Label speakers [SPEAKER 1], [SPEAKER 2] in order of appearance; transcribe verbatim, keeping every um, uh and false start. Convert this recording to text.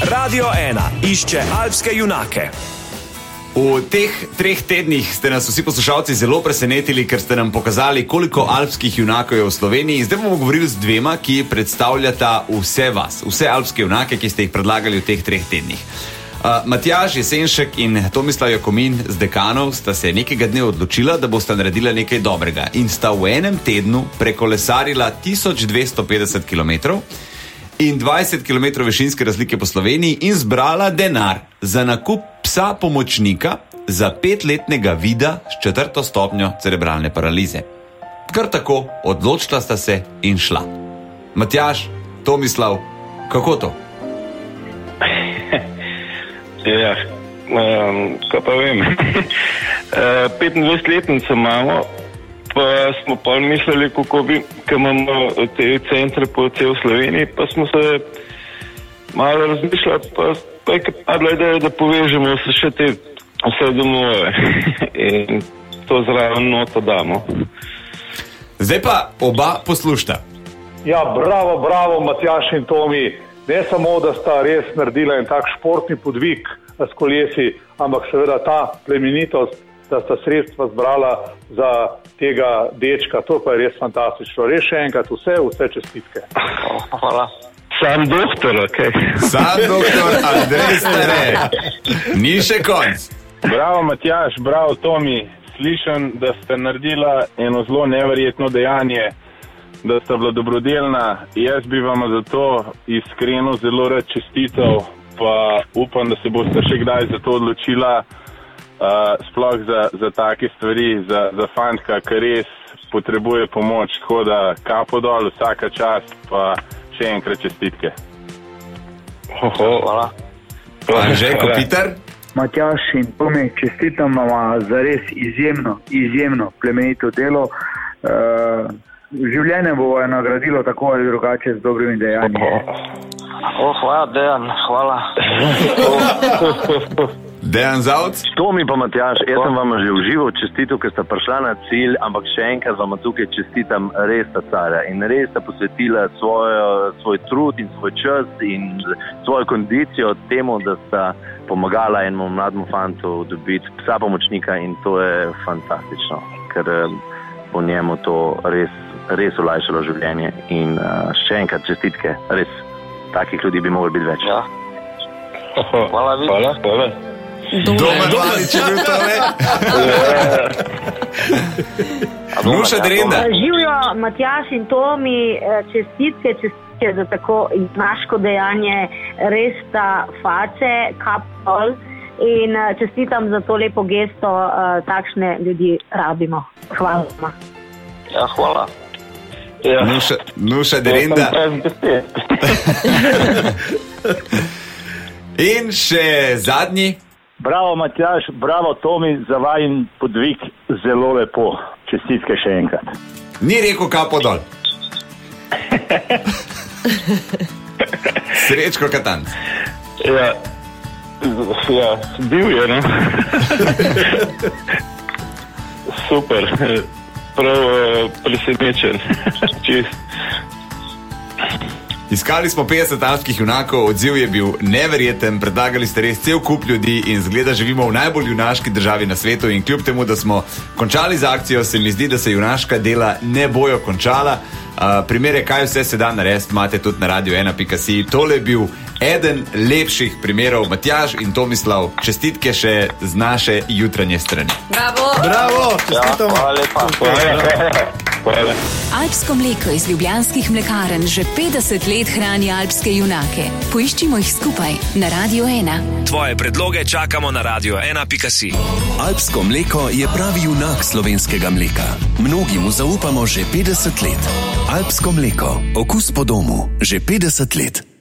[SPEAKER 1] Radio ena išče alpske junake.
[SPEAKER 2] V teh treh tednih ste nas vsi poslušalci zelo presenetili, ker ste nam pokazali, koliko alpskih junakov je v Sloveniji. In zdaj bomo govorili z dvema, ki predstavljata vse vas, vse alpske junake, ki ste jih predlagali v teh treh tednih. Uh, Matjaž Jesenšek in Tomislav Jakomin z Dekanov sta se nekega dne odločila, da bosta naredila nekaj dobrega in sta v enem tednu prekolesarila tisoč dvesto petdeset kilometrov in dvajset kilometrov višinske razlike po Sloveniji in zbrala denar za nakup psa pomočnika za petletnega vida s četrto stopnjo cerebralne paralize. Kar tako, odločila sta se in šla. Matjaž, Tomislav, kako to?
[SPEAKER 3] Ja, um, kaj pa vem. petindvajsetletnico imamo, pa smo pa mislili, kako bi, kaj imamo te centre po cel Sloveniji, pa smo se malo razmišljali, pa, pa je padla ideja, da povežemo se še te vse domove in to zraven noto damo.
[SPEAKER 2] Zdaj pa oba poslušta.
[SPEAKER 4] Ja, bravo, bravo, Matjaž in Tomi. Ne samo, da sta res naredila en tak športni podvig s kolesi, ampak seveda ta plemenitost, da sta sredstva zbrala za tega dečka. To pa je res fantastično. Res še enkrat vse, vse čestitke.
[SPEAKER 3] Hvala. Sam doktor, okej. Okay.
[SPEAKER 2] Sam doktor Andrej Stare. Ni še konc.
[SPEAKER 5] Bravo, Matjaž, bravo, Tomi. Slišam, da ste naredila eno zelo neverjetno dejanje, da sta bila dobrodelna. Jaz bi vam za to iskreno zelo rad čestital, pa upam, da se boste še kdaj za to odločila, uh, sploh za, za take stvari, za, za fantka, ki res potrebuje pomoč. Tako da kapo dol, vsaka čast, pa še enkrat čestitke.
[SPEAKER 3] Oho, hvala.
[SPEAKER 2] Anže Kopitar?
[SPEAKER 6] Matjaž in Tomi, čestitam vam za res izjemno, izjemno plemenito delo. Uh, Življenje bo nagradilo tako ali drugače z dobrimi dejanji.
[SPEAKER 7] Oh, hvala, Dejan, hvala.
[SPEAKER 2] Dejan Zavc?
[SPEAKER 8] Tomi pa Matjaž, jaz sem vam že užival čestitev, ker sta prišla na cilj, ampak še enkrat vam tukaj čestitam res ta cara in res sta posvetila svojo, svoj trud in svoj čas in svojo kondicijo temu, da sta pomagala enemu mlademu fantu dobiti psa pomočnika in to je fantastično, ker po njemu to res res olajšalo življenje in uh, še enkrat čestitke, res takih ljudi bi mogli biti več.
[SPEAKER 7] Ja. Hvala, vi.
[SPEAKER 3] Hvala, hvala.
[SPEAKER 2] Domen Valič je bil tole. Nuša Drenda.
[SPEAKER 9] Živijo Matjaž in Tomi, čestitke, čestitke za tako junaško dejanje, res sta face, kapol in čestitam za to lepo gesto, takšne ljudi rabimo. Hvala.
[SPEAKER 7] Ja, hvala.
[SPEAKER 3] Ja.
[SPEAKER 2] Nuša, Nuša Drenda. In še zadnji.
[SPEAKER 4] Bravo, Matjaž, bravo, Tomi, za vajin podvig zelo lepo. Čestitke še enkrat.
[SPEAKER 2] Ni rekel kapo dol. Srečko Katanc.
[SPEAKER 3] Ja, ja, bil je, ne? Super. Prav uh, presenečen. Čist.
[SPEAKER 2] Iskali smo petdeset alpskih junakov, odziv je bil neverjeten, predlagali ste res cel kup ljudi in zgleda živimo v najbolj junaški državi na svetu in kljub temu, da smo končali z akcijo, se mi zdi, da se junaška dela ne bojo končala. Uh, primere, kaj vse se da narediti, imate tudi na radio ena pika si. Tole je bil eden lepših primerov. Matjaž in Tomislav, čestitke še z naše jutranje strani.
[SPEAKER 10] Bravo!
[SPEAKER 2] Bravo!
[SPEAKER 7] Ja, hvala lepa. Hvala.
[SPEAKER 3] Hvala.
[SPEAKER 10] Alpsko mleko iz ljubljanskih mlekarn že petdeset let hrani alpske junake. Poiščimo jih skupaj na Radio ena.
[SPEAKER 1] Tvoje predloge čakamo na radio ena pika si.
[SPEAKER 11] Alpsko mleko je pravi junak slovenskega mleka. Mnogi mu zaupamo že petdeset let. Alpsko mleko, okus po domu, že petdeset let.